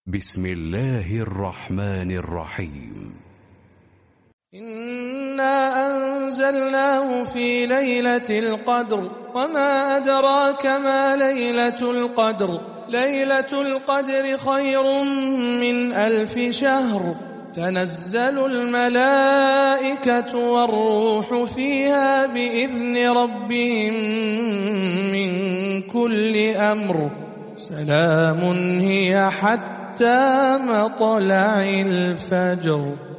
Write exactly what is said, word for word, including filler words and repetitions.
بسم الله الرحمن الرحيم. إنا أنزلناه في ليلة القدر وما أدراك ما ليلة القدر ليلة القدر خير من ألف شهر تنزل الملائكة والروح فيها بإذن ربهم من كل أمر سلام هي حتى مطلع الفجر.